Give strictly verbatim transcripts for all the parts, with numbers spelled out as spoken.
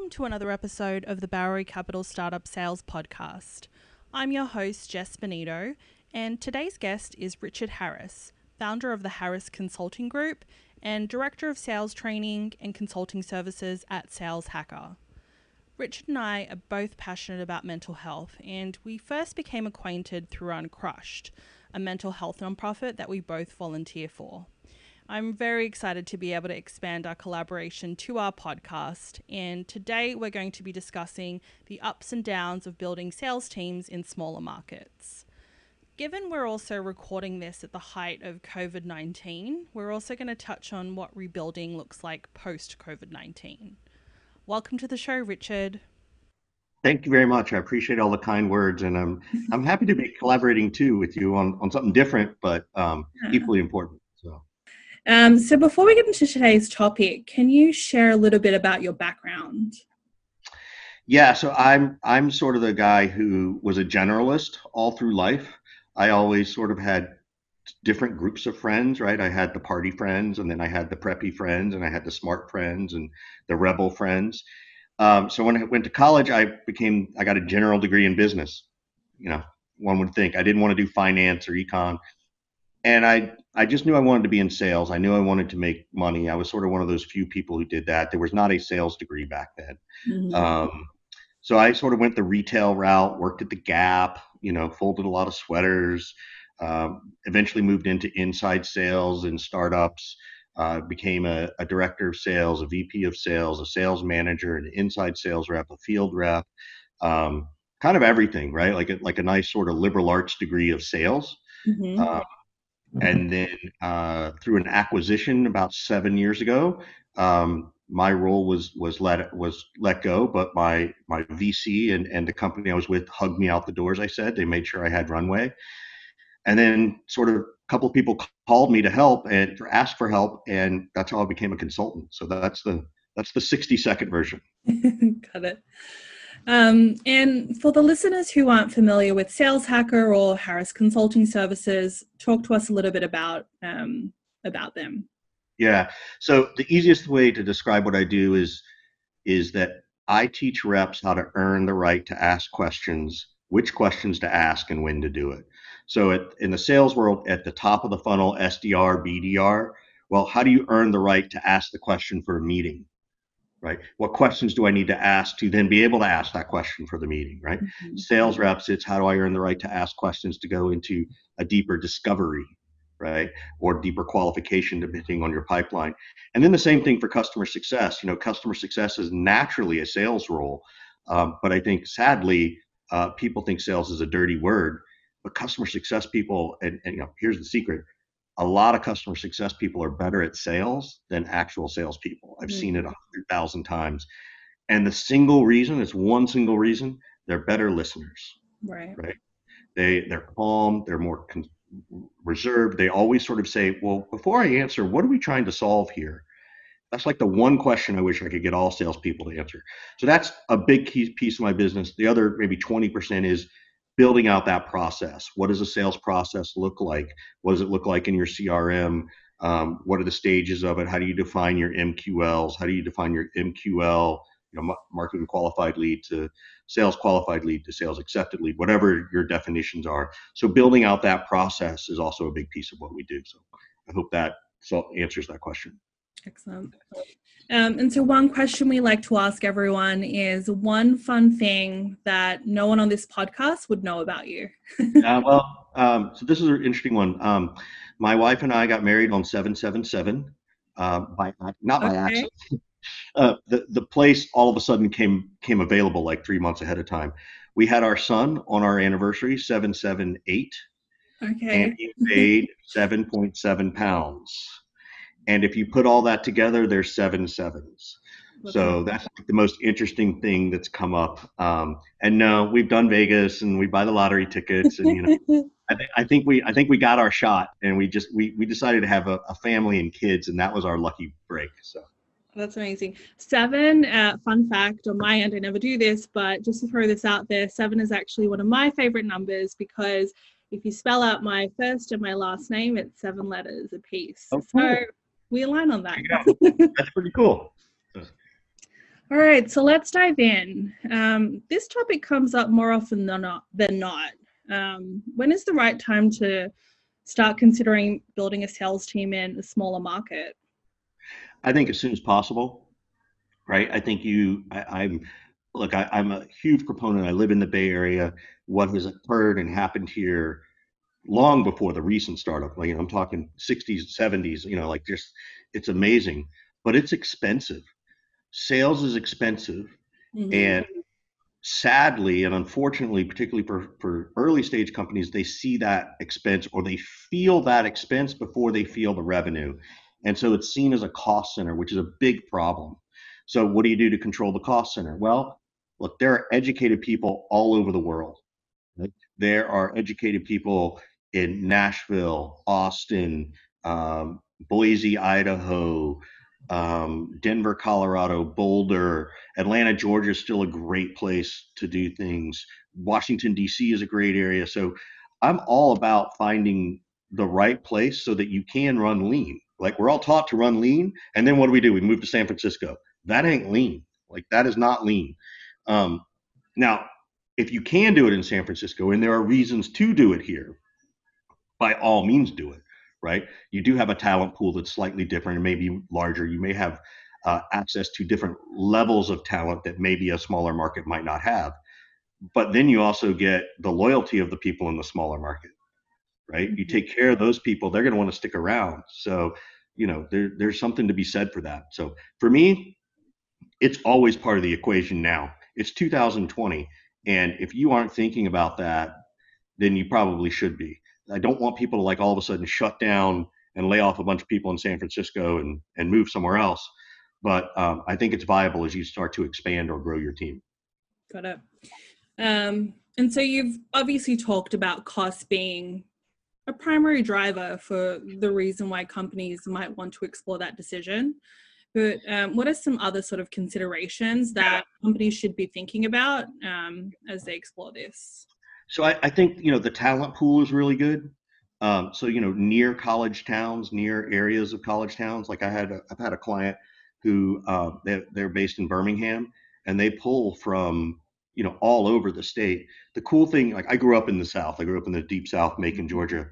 Welcome to another episode of the Bowery Capital Startup Sales Podcast. I'm your host, Jess Benito, and today's guest is Richard Harris, founder of the Harris Consulting Group and Director of Sales Training and Consulting Services at Sales Hacker. Richard and I are both passionate about mental health, and we first became acquainted through Uncrushed, a mental health nonprofit that we both volunteer for. I'm very excited to be able to expand our collaboration to our podcast, and today we're going to be discussing the ups and downs of building sales teams in smaller markets. Given we're also recording this at the height of covid nineteen, we're also going to touch on what rebuilding looks like post-covid nineteen. Welcome to the show, Richard. Thank you very much. I appreciate all the kind words, and I'm I'm happy to be collaborating too with you on, on something different, but um, Yeah. equally important. So. Um, so before we get into today's topic, can you share a little bit about your background? Yeah, so I'm I'm sort of the guy who was a generalist all through life. I always sort of had different groups of friends, right? I had the party friends, and then I had the preppy friends, and I had the smart friends and the rebel friends. Um, so when I went to college, I became I got a general degree in business. You know, one would think I didn't want to do finance or econ. And I I just knew I wanted to be in sales. I knew I wanted to make money. I was sort of one of those few people who did that. There was not a sales degree back then. Mm-hmm. Um, so I sort of went the retail route, worked at the Gap, you know, folded a lot of sweaters, um, eventually moved into inside sales and startups, uh, became a, a director of sales, a V P of sales, a sales manager, an inside sales rep, a field rep, um, kind of everything, right? Like a, like a nice sort of liberal arts degree of sales. Mm-hmm. Uh, and then uh, through an acquisition about seven years ago, um, my role was was let was let go. But my my V C and and the company I was with hugged me out the door. As I said, they made sure I had runway. And then sort of a couple of people called me to help and for ask for help, and that's how I became a consultant. So that's the that's the sixty second version. Got it. Um, and for the listeners who aren't familiar with Sales Hacker or Harris Consulting Services, talk to us a little bit about um, about them. Yeah. So the easiest way to describe what I do is is that I teach reps how to earn the right to ask questions, which questions to ask, and when to do it. So at, in the sales world, at the top of the funnel, S D R, B D R, well, how do you earn the right to ask the question for a meeting? Right? What questions do I need to ask to then be able to ask that question for the meeting, right? Mm-hmm. Sales reps, it's how do I earn the right to ask questions to go into a deeper discovery, right? Or deeper qualification depending on your pipeline. And then the same thing for customer success. You know, customer success is naturally a sales role. Um, but I think sadly, uh, people think sales is a dirty word, but customer success people, and, and you know, here's the secret, a lot of customer success people are better at sales than actual salespeople. I've mm-hmm. seen it a hundred thousand times. And the single reason, it's one single reason, they're better listeners. Right. Right. They they're calm, they're more con- reserved. They always sort of say, well, before I answer, what are we trying to solve here? That's like the one question I wish I could get all salespeople to answer. So that's a big key piece of my business. The other maybe twenty percent is building out that process. What does a sales process look like? What does it look like in your C R M? Um, what are the stages of it? How do you define your M Q Ls? How do you define your M Q L, you know, marketing qualified lead to sales qualified lead to sales accepted lead, whatever your definitions are. So building out that process is also a big piece of what we do. So I hope that so answers that question. Excellent. Um, and so one question we like to ask everyone is one fun thing that no one on this podcast would know about you. uh, well, um, so this is an interesting one. Um, my wife and I got married on seven seven seven, uh, by not by okay. accident. Uh, the the place all of a sudden came came available like three months ahead of time. We had our son on our anniversary, seven seven eight, okay, and he weighed seven point seven pounds. And if you put all that together, there's seven sevens. That's so amazing. That's the most interesting thing that's come up. Um, and no, we've done Vegas and we buy the lottery tickets, and you know, I, th- I think we I think we got our shot, and we just we we decided to have a, a family and kids, and that was our lucky break. So. That's amazing. Seven, uh, fun fact on my end, I never do this, but just to throw this out there, seven is actually one of my favorite numbers because if you spell out my first and my last name, it's seven letters a piece. Oh, cool. So we align on that. Yeah, that's pretty cool. All All right, so let's dive in. Um, this topic comes up more often than not. Than not. Um, when is the right time to start considering building a sales team in a smaller market? I think as soon as possible, right? I think you, I, I'm, look, I, I'm a huge proponent. I live in the Bay Area. What has occurred and happened here long before the recent startup, like, you know, I'm talking sixties, seventies, you know, like just, it's amazing, but it's expensive. Sales is expensive. Mm-hmm. And sadly and unfortunately, particularly for, for early stage companies, they see that expense or they feel that expense before they feel the revenue. And so it's seen as a cost center, which is a big problem. So what do you do to control the cost center? Well, look, there are educated people all over the world. Right? There are educated people in Nashville, Austin, um, Boise, Idaho, um, Denver, Colorado, Boulder, Atlanta, Georgia is still a great place to do things. Washington, D C is a great area. So I'm all about finding the right place so that you can run lean. Like we're all taught to run lean. And then what do we do? We move to San Francisco. That ain't lean. Like that is not lean. Um, now, if you can do it in San Francisco, and there are reasons to do it here, by all means do it, right? You do have a talent pool that's slightly different and maybe larger. You may have uh, access to different levels of talent that maybe a smaller market might not have. But then you also get the loyalty of the people in the smaller market, right? You Mm-hmm. take care of those people, they're going to want to stick around. So, you know, there, there's something to be said for that. So for me, it's always part of the equation now. It's two thousand twenty. And if you aren't thinking about that, then you probably should be. I don't want people to like all of a sudden shut down and lay off a bunch of people in San Francisco and, and move somewhere else. But um, I think it's viable as you start to expand or grow your team. Got it. Um, and so you've obviously talked about cost being a primary driver for the reason why companies might want to explore that decision. But um, what are some other sort of considerations that companies should be thinking about um, as they explore this? So I, I think, you know, the talent pool is really good. Um, so, you know, near college towns, near areas of college towns, like I had, a, I've had a client who uh, they're, they're based in Birmingham and they pull from, you know, all over the state. The cool thing, like I grew up in the South, I grew up in the deep South, Macon, Georgia.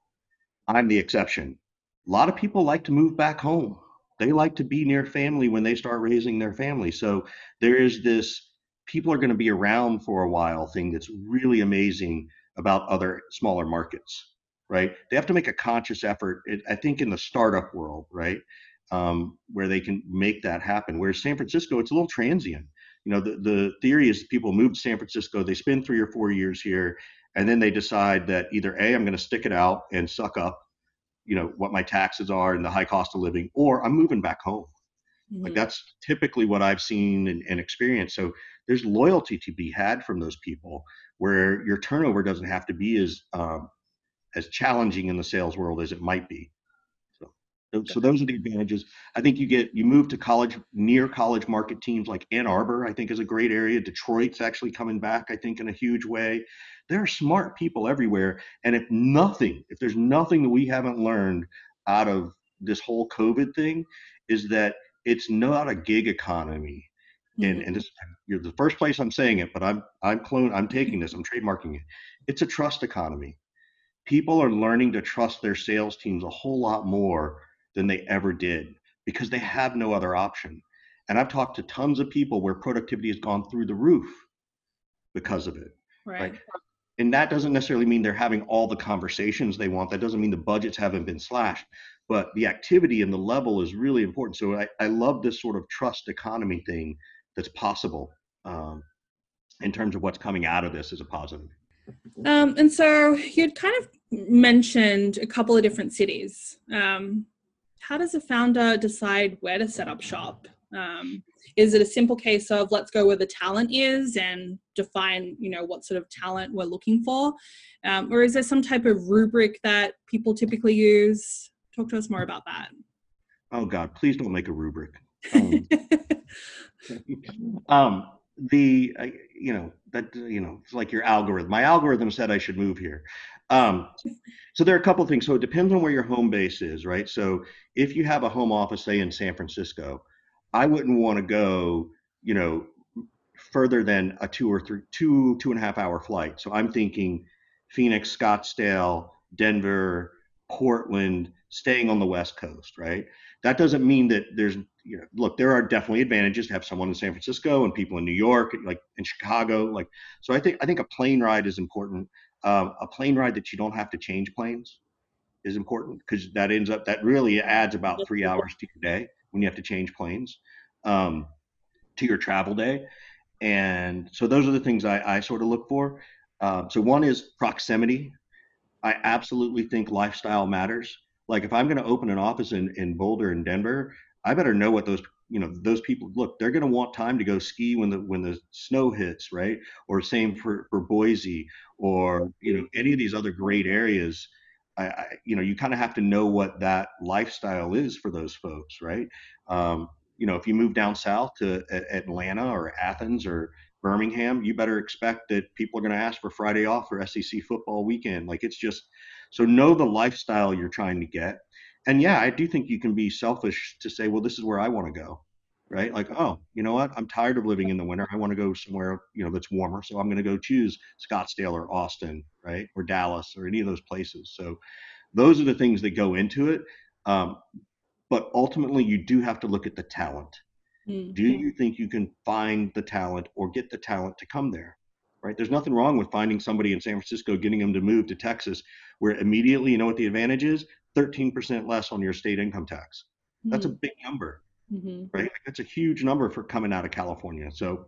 I'm the exception. A lot of people like to move back home. They like to be near family when they start raising their family. So there is this people are going to be around for a while thing that's really amazing about other smaller markets, right? They have to make a conscious effort, I think, in the startup world, right? Um, where they can make that happen. Whereas San Francisco, it's a little transient. You know, the, the theory is people move to San Francisco, they spend three or four years here, and then they decide that either A, I'm going to stick it out and suck up, you know, what my taxes are and the high cost of living, or I'm moving back home. Like Mm-hmm. that's typically what I've seen and, and experienced. So there's loyalty to be had from those people where your turnover doesn't have to be as um, as challenging in the sales world as it might be. So, so those are the advantages. I think you get you move to college near college market teams like Ann Arbor. I think is a great area. Detroit's actually coming back. I think in a huge way. There are smart people everywhere, and if nothing, if there's nothing that we haven't learned out of this whole COVID thing, is that it's not a gig economy. And and Mm-hmm. this you're the first place I'm saying it, but I'm I'm clone I'm taking this. I'm trademarking it. It's a trust economy. People are learning to trust their sales teams a whole lot more than they ever did because they have no other option. And I've talked to tons of people where productivity has gone through the roof because of it, right? Right. And that doesn't necessarily mean they're having all the conversations they want. That doesn't mean the budgets haven't been slashed, but the activity and the level is really important. So I, I love this sort of trust economy thing that's possible um, in terms of what's coming out of this as a positive. Um, and so you'd kind of mentioned a couple of different cities. Um, how does a founder decide where to set up shop? Um, is it a simple case of let's go where the talent is and define, you know, what sort of talent we're looking for? Um, or is there some type of rubric that people typically use? Talk to us more about that. Oh God, please don't make a rubric. Um, um, the uh, you know that you know it's like your algorithm. My algorithm said I should move here. Um, so there are a couple of things. So it depends on where your home base is, right? So if you have a home office, say in San Francisco, I wouldn't want to go you know, further than a two or three, two, two and a half hour flight. So I'm thinking Phoenix, Scottsdale, Denver, Portland, staying on the West Coast, right? That doesn't mean that there's, you know, look, there are definitely advantages to have someone in San Francisco and people in New York, like in Chicago, like, so I think, I think a plane ride is important. Um, a plane ride that you don't have to change planes is important because that ends up, that really adds about three hours to your day when you have to change planes, um, to your travel day. And so those are the things I, I sort of look for. Um, so one is proximity. I absolutely think lifestyle matters. Like if I'm going to open an office in, in Boulder and Denver, I better know what those, you know, those people look. They're going to want time to go ski when the when the snow hits, right? Or same for for Boise, or you know any of these other great areas. I, I you know you kind of have to know what that lifestyle is for those folks, right? Um, you know, if you move down south to a- Atlanta or Athens or Birmingham, you better expect that people are going to ask for Friday off for S E C football weekend. Like it's just, so know the lifestyle you're trying to get. And yeah, I do think you can be selfish to say, well, this is where I want to go, right? Like, oh, you know what? I'm tired of living in the winter. I want to go somewhere, you know, that's warmer. So I'm going to go choose Scottsdale or Austin, right? Or Dallas or any of those places. So those are the things that go into it. Um, but ultimately, you do have to look at the talent. Mm. Do you think you can find the talent or get the talent to come there? Right? There's nothing wrong with finding somebody in San Francisco, getting them to move to Texas, where immediately, you know what the advantage is? thirteen percent less on your state income tax. That's a Mm. big number, Mm-hmm. right? Like, that's a huge number for coming out of California. So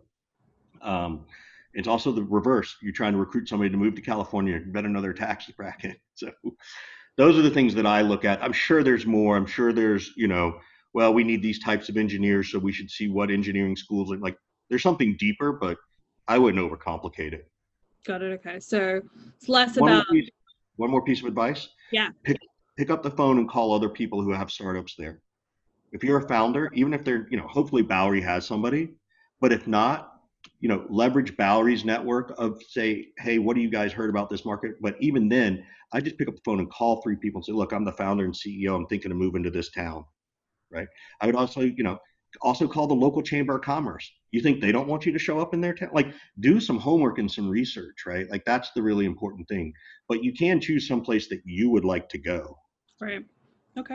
um, it's also the reverse. You're trying to recruit somebody to move to California, you better know their tax bracket. So those are the things that I look at. I'm sure there's more. I'm sure there's, you know, well, we need these types of engineers, so we should see what engineering schools are like. There's something deeper, but I wouldn't overcomplicate it. Got it. Okay. So it's less One more about, piece, one more piece of advice: yeah. pick pick up the phone and call other people who have startups there. If you're a founder, even if they're, you know, hopefully Bowery has somebody, but if not, you know, leverage Bowery's network of say, hey, what do you guys heard about this market? But even then, I just pick up the phone and call three people and say, look, I'm the founder and C E O. I'm thinking of moving to this town, right? I would also, you know, also call the local chamber of commerce. You think they don't want you to show up in their town? Like, do some homework and some research, right? Like, that's the really important thing. But you can choose some place that you would like to go. Right. Okay.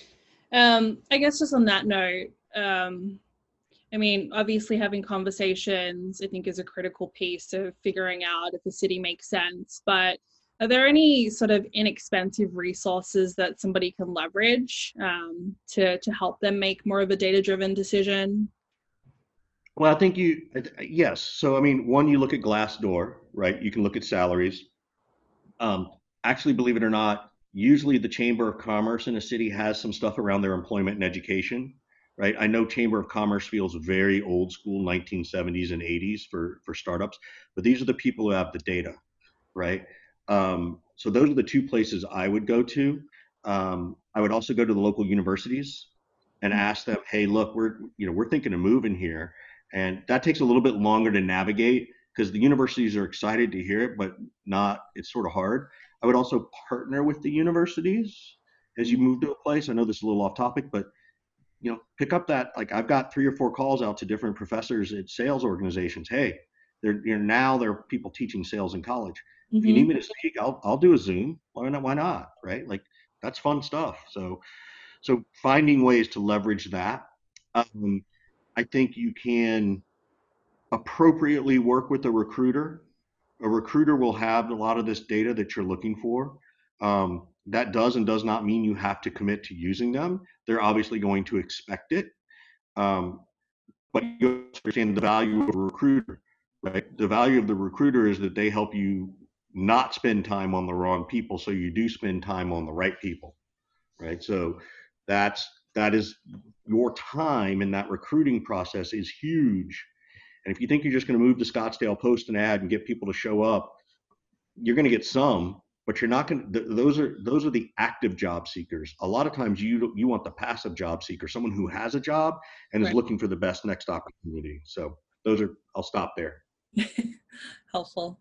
Um, I guess just on that note, um, I mean, obviously having conversations, I think, is a critical piece of figuring out if a city makes sense. But are there any sort of inexpensive resources that somebody can leverage um, to to help them make more of a data-driven decision? Well, I think you, yes. So, I mean, one, you look at Glassdoor, right? You can look at salaries. Um, Actually, believe it or not, usually the Chamber of Commerce in a city has some stuff around their employment and education, right? I know Chamber of Commerce feels very old school, nineteen seventies and eighties for for startups, but these are the people who have the data, right? Um, so those are the two places I would go to. Um, I would also go to the local universities and ask them, hey, look, we're you know we're thinking of moving here, and that takes a little bit longer to navigate because the universities are excited to hear it, but not. It's sort of hard. I would also partner with the universities as you move to a place. I know this is a little off topic, but you know, pick up that, like I've got three or four calls out to different professors at sales organizations. Hey, they're you know now there are people teaching sales in college. If you Mm-hmm. need me to speak, I'll I'll do a Zoom. Why not? Why not? Right? Like that's fun stuff. So so finding ways to leverage that. Um, I think you can appropriately work with a recruiter. A recruiter will have a lot of this data that you're looking for. Um, that does and does not mean you have to commit to using them. They're obviously going to expect it. Um, but you understand the value of a recruiter, right? The value of the recruiter is that they help you not spend time on the wrong people, so you do spend time on the right people, right? So that's that is your time in that recruiting process is huge. And if you think you're just going to move to Scottsdale, post an ad, and get people to show up, you're going to get some, but you're not going to. Th- those are those are the active job seekers. A lot of times, you you want the passive job seeker, someone who has a job and is Right. looking for the best next opportunity. So those are. I'll stop there. Helpful.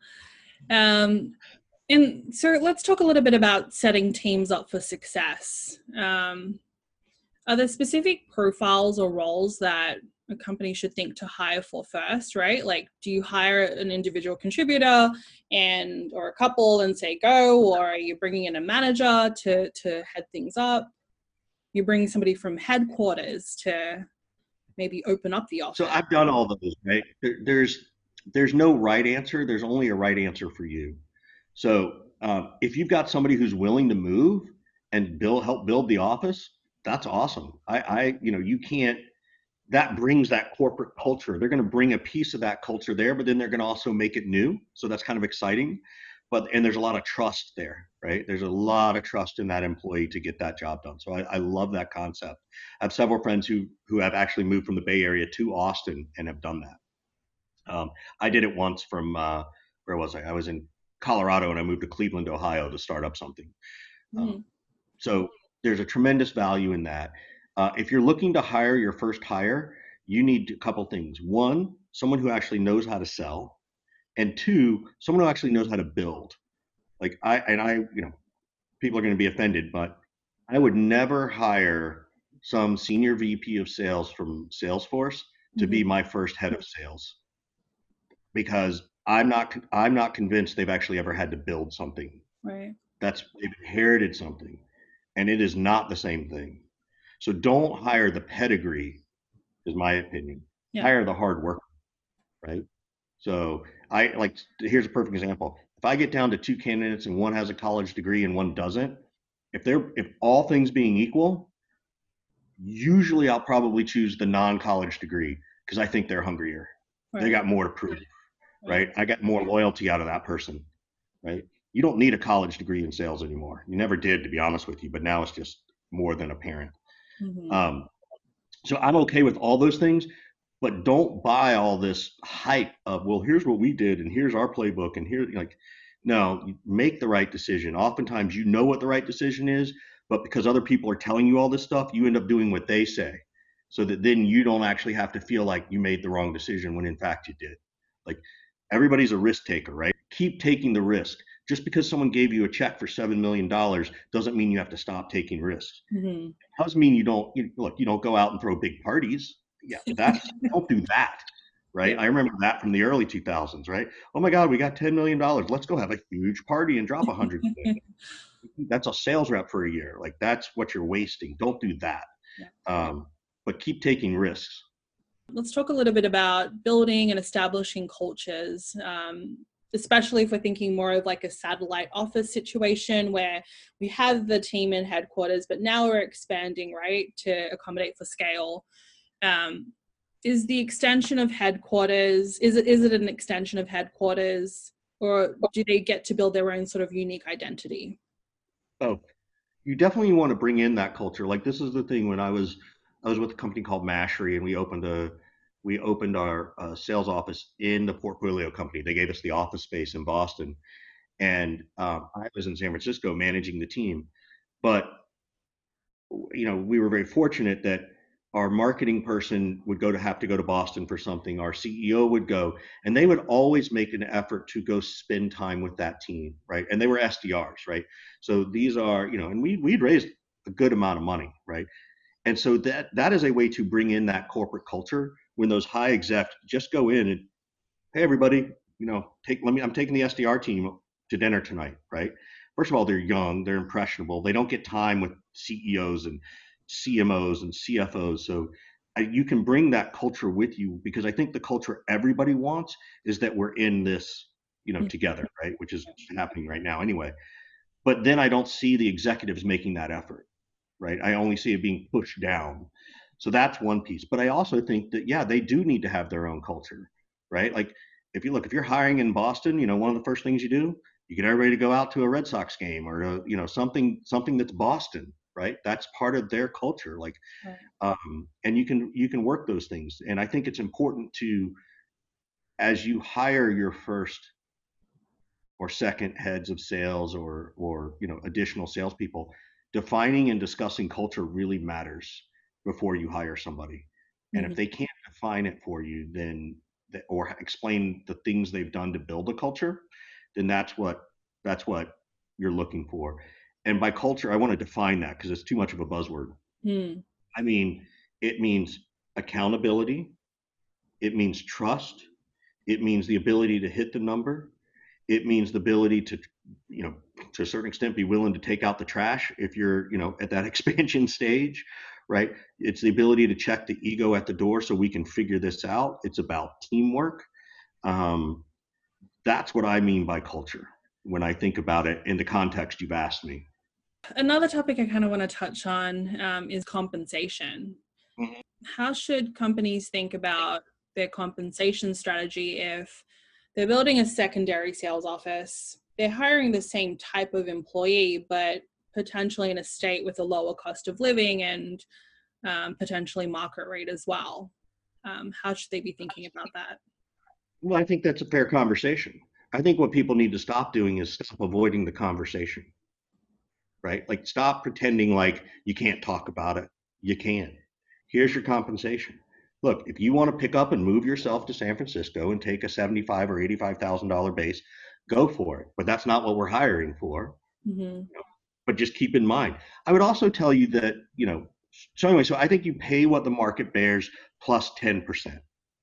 Um, and so let's talk a little bit about setting teams up for success. Um, are there specific profiles or roles that a company should think to hire for first, right? Like, do you hire an individual contributor and or a couple and say go, or are you bringing in a manager to to head things up? You're bringing somebody from headquarters to maybe open up the So office. I've done all those, right? There, there's there's no right answer. There's only a right answer for you. So um, if you've got somebody who's willing to move and build help build the office, that's awesome. I, I you know you can't that brings that corporate culture. They're going to bring a piece of that culture there, but then they're going to also make it new. So that's kind of exciting. But and there's a lot of trust there, right? There's a lot of trust in that employee to get that job done. So I, I love that concept. I have several friends who who have actually moved from the Bay Area to Austin and have done that. Um, I did it once from uh, where was I? I was in Colorado and I moved to Cleveland, Ohio to start up something. Um, Mm-hmm. so there's a tremendous value in that. Uh, if you're looking to hire your first hire, you need a couple things. One, someone who actually knows how to sell, and two, someone who actually knows how to build. Like I and I, you know, people are going to be offended, but I would never hire some senior V P of sales from Salesforce to Mm-hmm. be my first head of sales because I'm not I'm not convinced they've actually ever had to build something. Right. That's they've inherited something, and it is not the same thing. So don't hire the pedigree, is my opinion. Yeah. Hire the hard work, right? So I like here's a perfect example. If I get down to two candidates and one has a college degree and one doesn't, if they're if all things being equal, usually I'll probably choose the non-college degree because I think they're hungrier. They Right. got more to prove, Right. right? I got more loyalty out of that person, right? You don't need a college degree in sales anymore. You never did, to be honest with you, but now it's just more than apparent. Mm-hmm. Um, so I'm okay with all those things, but don't buy all this hype of, well, here's what we did and here's our playbook and here, like, no, you make the right decision. Oftentimes you know what the right decision is, but because other people are telling you all this stuff, you end up doing what they say. So that then you don't actually have to feel like you made the wrong decision when in fact you did. Like everybody's a risk taker, right? Keep taking the risk. Just because someone gave you a check for seven million dollars doesn't mean you have to stop taking risks. Mm-hmm. Doesn't mean you don't you, look. You don't go out and throw big parties. Yeah, but that's don't do that, Yeah. right? I remember that from the early two thousands, right? Oh my God, we got ten million dollars. Let's go have a huge party and drop a hundred. That's a sales rep for a year. Like that's what you're wasting. Don't do that. Yeah. Um, but keep taking risks. Let's talk a little bit about building and establishing cultures, um, especially if we're thinking more of like a satellite office situation where we have the team in headquarters, but now we're expanding, right, to accommodate for scale. Um, is the extension of headquarters, is it is it an extension of headquarters, or do they get to build their own sort of unique identity? Oh, you definitely want to bring in that culture. Like this is the thing when I was I was with a company called Mashery and we opened a we opened our uh, sales office in the portfolio company. They gave us the office space in Boston, and um, I was in San Francisco managing the team. But you know, we were very fortunate that our marketing person would go to have to go to Boston for something. Our C E O would go, and they would always make an effort to go spend time with that team, right? And they were S D Rs, right? So these are, you know, and we we'd raised a good amount of money, right? And so that that is a way to bring in that corporate culture when those high execs just go in and, hey, everybody, you know, take let me I'm taking the S D R team to dinner tonight, right? First of all, they're young, they're impressionable, they don't get time with C E Os and C M Os and C F Os. So I, you can bring that culture with you because I think the culture everybody wants is that we're in this, you know, together, right? Which is happening right now anyway. But then I don't see the executives making that effort, right? I only see it being pushed down. So that's one piece. But I also think that, yeah, they do need to have their own culture, right? Like if you look, if you're hiring in Boston, you know, one of the first things you do, you get everybody to go out to a Red Sox game or to, you know, something, something that's Boston, right? That's part of their culture. Like, Right. um, and you can, you can work those things. And I think it's important to, as you hire your first or second heads of sales or or you know additional salespeople, defining and discussing culture really matters before you hire somebody. And Mm-hmm. if they can't define it for you, then or explain the things they've done to build a culture, then that's what that's what you're looking for. And by culture, I want to define that because it's too much of a buzzword. Mm-hmm. I mean, it means accountability, It means trust. It means the ability to hit the number. It means the ability to, you know, to a certain extent, be willing to take out the trash if you're, you know, at that expansion stage, right? It's the ability to check the ego at the door so we can figure this out. It's about teamwork. Um, that's what I mean by culture when I think about it in the context you've asked me. Another topic I kind of want to touch on um, is compensation. Mm-hmm. How should companies think about their compensation strategy if they're building a secondary sales office, they're hiring the same type of employee, but potentially in a state with a lower cost of living and um, potentially market rate as well? Um, how should they be thinking about that? Well, I think that's a fair conversation. I think what people need to stop doing is stop avoiding the conversation, right? Like stop pretending like you can't talk about it. You can. Here's your compensation. Look, if you want to pick up and move yourself to San Francisco and take a seventy-five or eighty-five thousand dollar base, go for it. But that's not what we're hiring for. Mm-hmm. You know, but just keep in mind. I would also tell you that, you know, so anyway, so I think you pay what the market bears plus ten percent.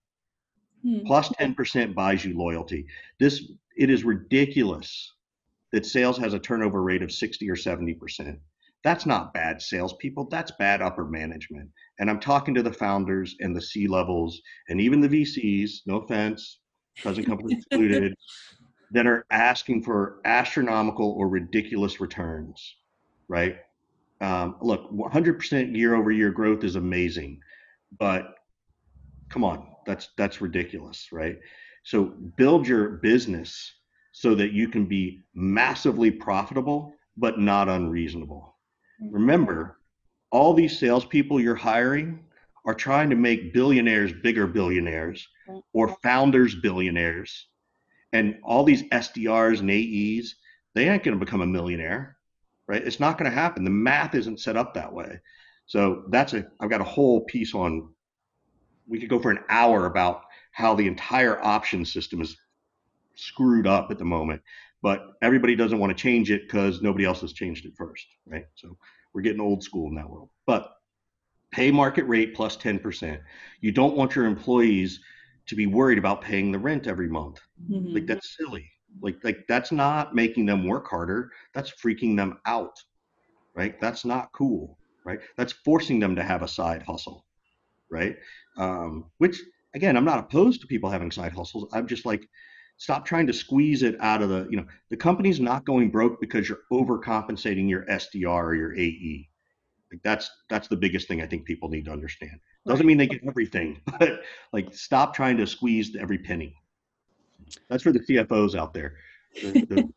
Hmm. Plus ten percent buys you loyalty. This, it is ridiculous that sales has a turnover rate of sixty or seventy percent. That's not bad salespeople. That's bad upper management. And I'm talking to the founders and the C levels and even the V Cs, no offense, cousin companies excluded, that are asking for astronomical or ridiculous returns, right? Um, look, one hundred percent year over year growth is amazing, but come on, that's that's ridiculous, right? So build your business so that you can be massively profitable, but not unreasonable. Remember, all these salespeople you're hiring are trying to make billionaires bigger billionaires or founders billionaires. And all these S D Rs and A Es, they ain't going to become a millionaire, right? It's not going to happen. The math isn't set up that way. So that's a, I've got a whole piece on, we could go for an hour about how the entire option system is screwed up at the moment, but everybody doesn't want to change it because nobody else has changed it first, right? So we're getting old school in that world. But pay market rate plus ten percent. You don't want your employees to be worried about paying the rent every month. Mm-hmm. Like that's silly. Like like that's not making them work harder. That's freaking them out, right? That's not cool, right? That's forcing them to have a side hustle, right? Um, which again, I'm not opposed to people having side hustles. I'm just like, stop trying to squeeze it out of the, you know, the company's not going broke because you're overcompensating your S D R or your A E. Like that's that's the biggest thing I think people need to understand. Doesn't mean they get everything, but like stop trying to squeeze every penny. That's for the C F Os out there. The,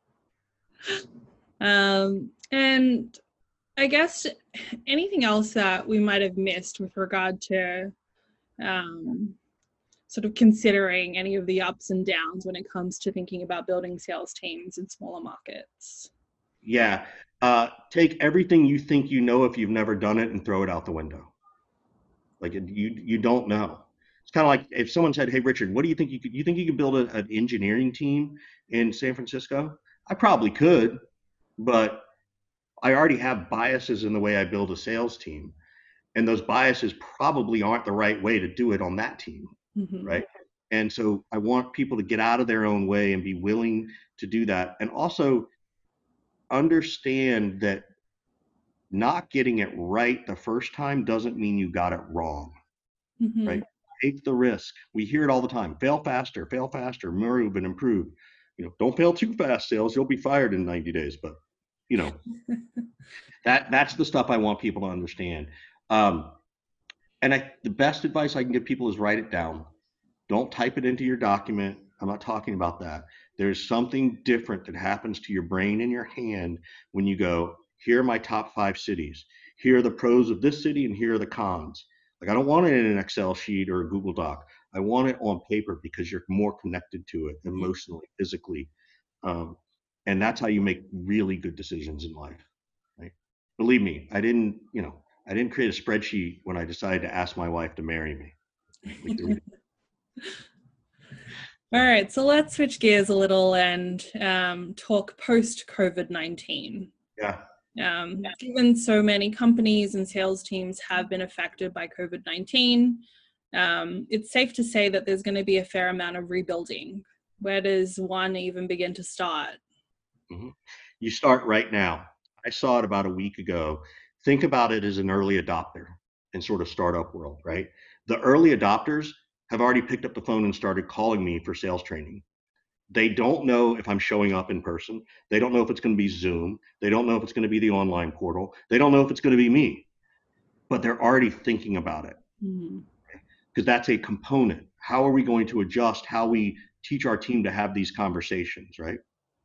the... um, and I guess anything else that we might have missed with regard to um, sort of considering any of the ups and downs when it comes to thinking about building sales teams in smaller markets? Yeah. Uh, take everything you think you know if you've never done it and throw it out the window. Like you, you don't know. It's kind of like if someone said, "Hey, Richard, what do you think you could? You think you could build a, an engineering team in San Francisco?" I probably could, but I already have biases in the way I build a sales team, and those biases probably aren't the right way to do it on that team, mm-hmm. right? And so I want people to get out of their own way and be willing to do that, and also understand that not getting it right the first time doesn't mean you got it wrong, mm-hmm. right? Take the risk. We hear it all the time. Fail faster, fail faster, move and improve. You know, don't fail too fast, sales. You'll be fired in ninety days. But, you know, that that's the stuff I want people to understand. Um, and I, the best advice I can give people is write it down. Don't type it into your document. I'm not talking about that. There's something different that happens to your brain and your hand when you go, here are my top five cities. Here are the pros of this city and here are the cons. Like I don't want it in an Excel sheet or a Google Doc. I want it on paper because you're more connected to it emotionally, physically. Um, and that's how you make really good decisions in life, right? Believe me, I didn't, you know, I didn't create a spreadsheet when I decided to ask my wife to marry me. Like, all right, so let's switch gears a little and um, talk post-COVID nineteen. Yeah. Um, given so many companies and sales teams have been affected by COVID nineteen, um, it's safe to say that there's going to be a fair amount of rebuilding. Where does one even begin to start? Mm-hmm. You start right now. I saw it about a week ago. Think about it as an early adopter in sort of startup world, right? The early adopters have already picked up the phone and started calling me for sales training. They don't know if I'm showing up in person. They don't know if it's going to be Zoom. They don't know if it's going to be the online portal. They don't know if it's going to be me, but they're already thinking about it. Mm-hmm. Because that's a component. How are we going to adjust how we teach our team to have these conversations, right?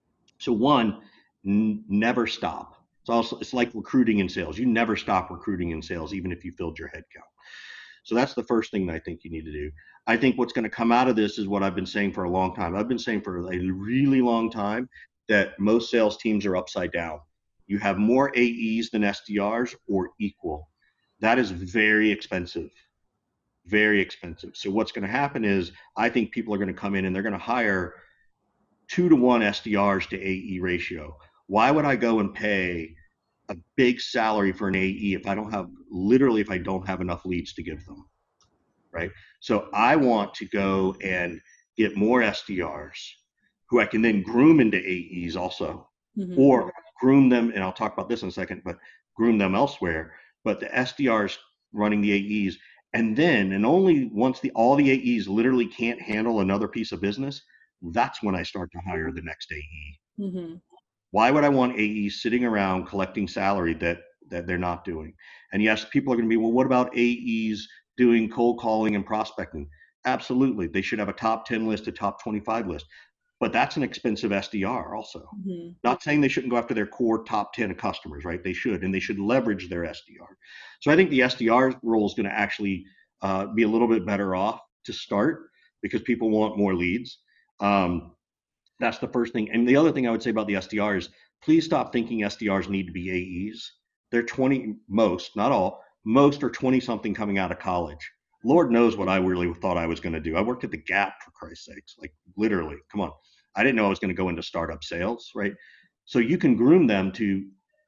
So one, n- never stop. It's also it's like recruiting in sales. You never stop recruiting in sales, even if you filled your headcount. So that's the first thing that I think you need to do. I think what's going to come out of this is what I've been saying for a long time. I've been saying for a really long time that most sales teams are upside down. You have more A Es than S D Rs or equal. That is very expensive. Very expensive. So what's going to happen is I think people are going to come in and they're going to hire two to one S D Rs to A E ratio. Why would I go and pay a big salary for an A E if I don't have literally if I don't have enough leads to give them, right? So I want to go and get more S D Rs who I can then groom into A Es also, mm-hmm. or groom them, and I'll talk about this in a second, but groom them elsewhere. But the S D Rs running the A Es, and then and only once the all the A Es literally can't handle another piece of business, that's when I start to hire the next A E. Mm-hmm. Why would I want A Es sitting around collecting salary that that they're not doing? And yes, people are going to be, well, what about A Es doing cold calling and prospecting? Absolutely. They should have a top ten list, a top twenty-five list. But that's an expensive S D R also. Mm-hmm. Not saying they shouldn't go after their core top ten customers, right? They should, and they should leverage their S D R. So I think the S D R role is going to actually uh, be a little bit better off to start because people want more leads. Um, that's the first thing. And the other thing I would say about the S D R is please stop thinking S D Rs need to be A Es. They're twenty, most, not all, most are twenty something coming out of college. Lord knows what I really thought I was going to do. I worked at the Gap, for Christ's sakes, like literally, come on. I didn't know I was going to go into startup sales, right? So you can groom them to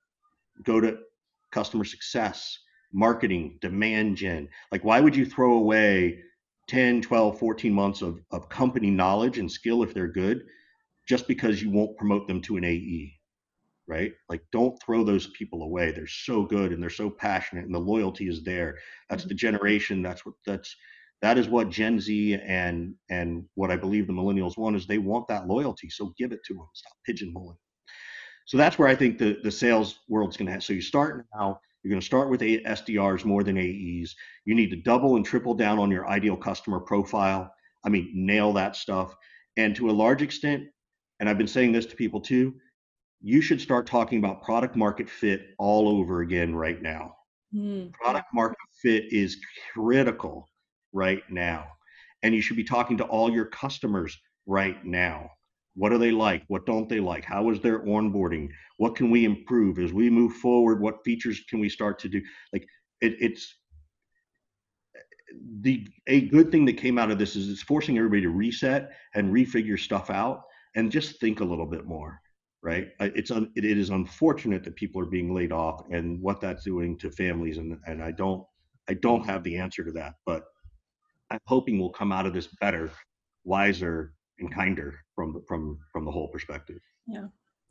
go to customer success, marketing, demand gen. Like, why would you throw away ten, twelve, fourteen months of, of company knowledge and skill if they're good just because you won't promote them to an A E, right? Like, don't throw those people away. They're so good and they're so passionate and the loyalty is there. That's the generation. That's what that's that is what Gen Z and and what I believe the millennials want is they want that loyalty. So give it to them. Stop pigeonholing. So that's where I think the the sales world's going to have. So you start now. You're going to start with S D Rs more than A Es. You need to double and triple down on your ideal customer profile. I mean, nail that stuff. And to a large extent, and I've been saying this to people too, you should start talking about product market fit all over again right now. Mm, product yeah. market fit is critical right now. And you should be talking to all your customers right now. What are they like? What don't they like? How is their onboarding? What can we improve as we move forward? What features can we start to do? Like it, it's the a good thing that came out of this is it's forcing everybody to reset and refigure stuff out and just think a little bit more. Right? It's un, it, it is unfortunate that people are being laid off and what that's doing to families, and and I don't I don't have the answer to that, but I'm hoping we'll come out of this better, wiser, and kinder from the from from the whole perspective. Yeah.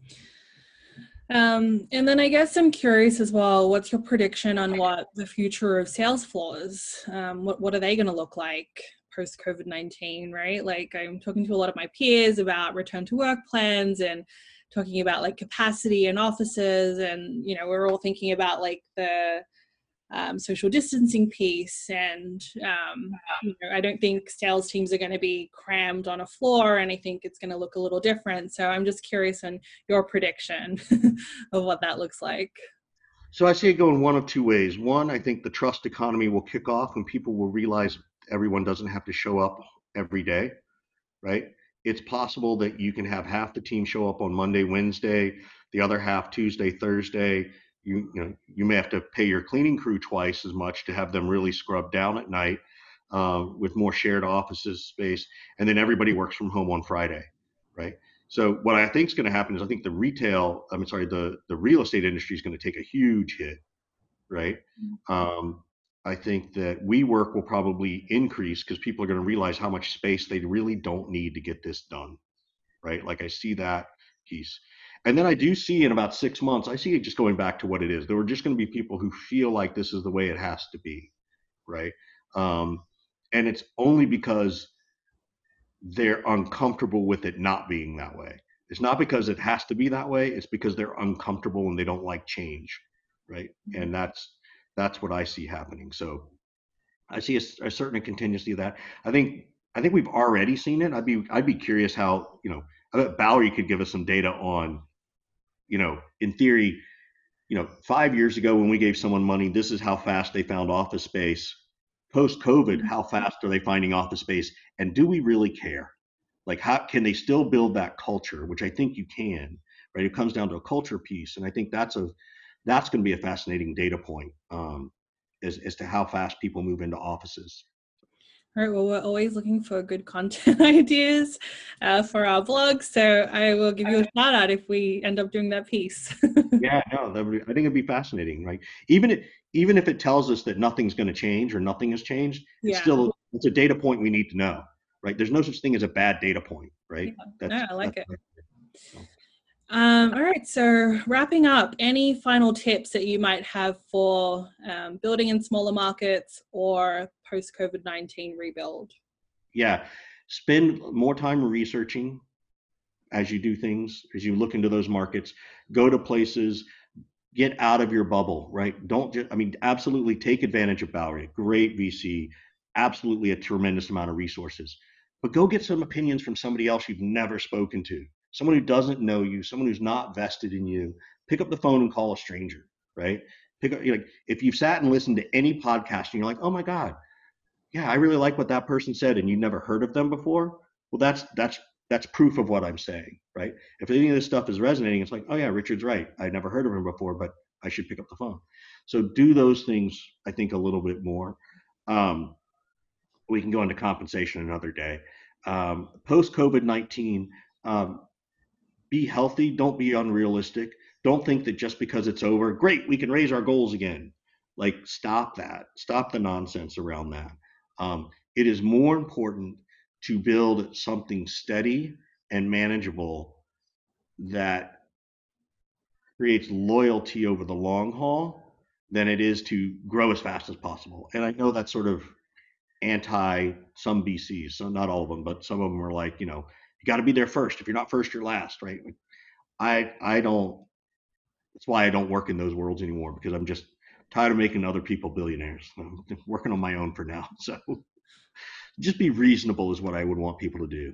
Um, and then I guess I'm curious as well, what's your prediction on what the future of sales floors, um, what, what are they going to look like post COVID nineteen, right? Like I'm talking to a lot of my peers about return to work plans and talking about like capacity in offices. And, you know, we're all thinking about like the um, social distancing piece. And, um, you know, I don't think sales teams are going to be crammed on a floor, and I think it's going to look a little different. So I'm just curious on your prediction of what that looks like. So I see it going one of two ways. One, I think the trust economy will kick off when people will realize everyone doesn't have to show up every day, right? It's possible that you can have half the team show up on Monday, Wednesday, the other half Tuesday, Thursday. You, you know, you may have to pay your cleaning crew twice as much to have them really scrub down at night uh, with more shared offices space. And then everybody works from home on Friday, right? So what I think is going to happen is I think the retail, I'm sorry, the, the real estate industry is going to take a huge hit, right? Um, I think that WeWork will probably increase because people are going to realize how much space they really don't need to get this done, right? Like I see that piece. And then I do see in about six months, I see it just going back to what it is. There are just going to be people who feel like this is the way it has to be, right? Um, and it's only because they're uncomfortable with it not being that way. It's not because it has to be that way. It's because they're uncomfortable and they don't like change, right? And that's that's what I see happening. So I see a, a certain contingency of that. I think I think we've already seen it. I'd be I'd be curious how you know. I bet Valerie could give us some data on, you know, in theory, you know, five years ago when we gave someone money, this is how fast they found office space. Post COVID, how fast are they finding office space? And do we really care? Like, how can they still build that culture? Which I think you can, right? It comes down to a culture piece, and I think that's a that's going to be a fascinating data point um, as as to how fast people move into offices. All right, well, we're always looking for good content ideas uh, for our blog, so I will give you a shout out if we end up doing that piece. Yeah, no, that would be, I think it'd be fascinating, right? Even if even if it tells us that nothing's going to change or nothing has changed, it's Yeah. still it's a data point we need to know, right? There's no such thing as a bad data point, right? Yeah. That's No, I like that's it. Um, all right, so wrapping up, any final tips that you might have for um, building in smaller markets or post COVID nineteen rebuild? yeah. Spend more time researching as you do things, as you look into those markets. Go to places, get out of your bubble, right? Don't just, I mean, absolutely take advantage of Bowery, great V C, absolutely a tremendous amount of resources. But go get some opinions from somebody else you've never spoken to, someone who doesn't know you, someone who's not vested in you. Pick up the phone and call a stranger, right? Pick up, like, if you've sat and listened to any podcast and you're like, oh my God, yeah, I really like what that person said, and you never heard of them before. Well, that's that's that's proof of what I'm saying, right? If any of this stuff is resonating, it's like, oh yeah, Richard's right. I never heard of him before, but I should pick up the phone. So do those things, I think, a little bit more. Um, we can go into compensation another day. Um, Post COVID nineteen, um, be healthy. Don't be unrealistic. Don't think that just because it's over, great, we can raise our goals again. Like, stop that. Stop the nonsense around that. Um, it is more important to build something steady and manageable that creates loyalty over the long haul than it is to grow as fast as possible. And I know that's sort of anti some B Cs, so not all of them, but some of them are like, you know, you got to be there first. If you're not first, you're last, right? I I don't. That's why I don't work in those worlds anymore because I'm just tired of making other people billionaires. I'm working on my own for now. So just be reasonable is what I would want people to do.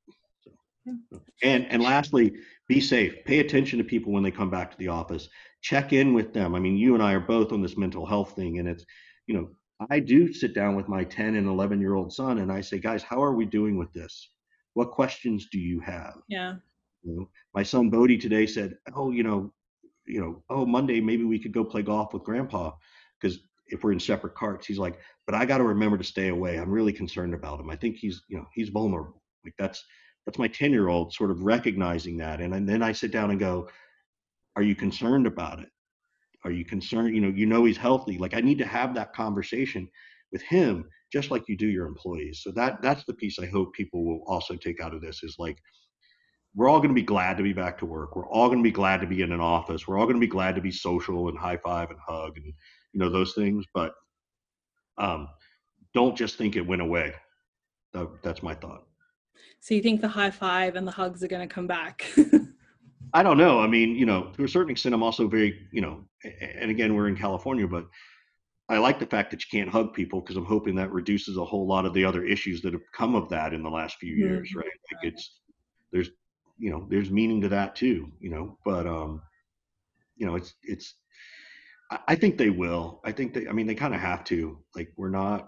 So, and and lastly, be safe. Pay attention to people when they come back to the office. Check in with them. I mean, you and I are both on this mental health thing, and it's, you know, I do sit down with my ten and eleven year old son and I say, guys, how are we doing with this? What questions do you have? Yeah. You know, my son Bodie today said, oh, you know, you know, oh, Monday, maybe we could go play golf with grandpa. Because if we're in separate carts, he's like, but I got to remember to stay away. I'm really concerned about him. I think he's, you know, he's vulnerable. Like that's, that's my ten year old sort of recognizing that. And, and then I sit down and go, are you concerned about it? Are you concerned? You know, you know, he's healthy. Like I need to have that conversation with him, just like you do your employees. So that, that's the piece I hope people will also take out of this is like, we're all going to be glad to be back to work. We're all going to be glad to be in an office. We're all going to be glad to be social and high five and hug and you know those things. But um, don't just think it went away. That, that's my thought. So you think the high five and the hugs are going to come back? I don't know. I mean, you know, to a certain extent, I'm also very, you know, and again, we're in California, but I like the fact that you can't hug people because I'm hoping that reduces a whole lot of the other issues that have come of that in the last few years, Mhm. right? Like it's there's you know there's meaning to that too, you know. But um, you know, it's it's I think they will. I think they. I mean, they kind of have to. Like, we're not.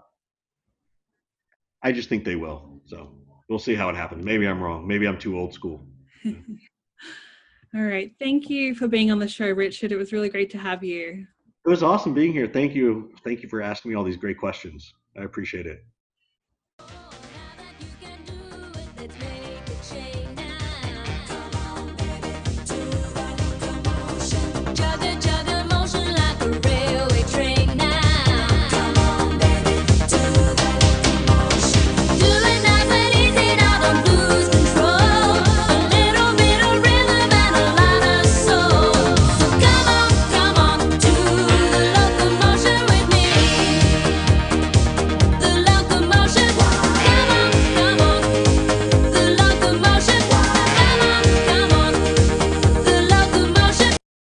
I just think they will. So we'll see how it happens. Maybe I'm wrong. Maybe I'm too old school. All right. Thank you for being on the show, Richard. It was really great to have you. It was awesome being here. Thank you. Thank you for asking me all these great questions. I appreciate it.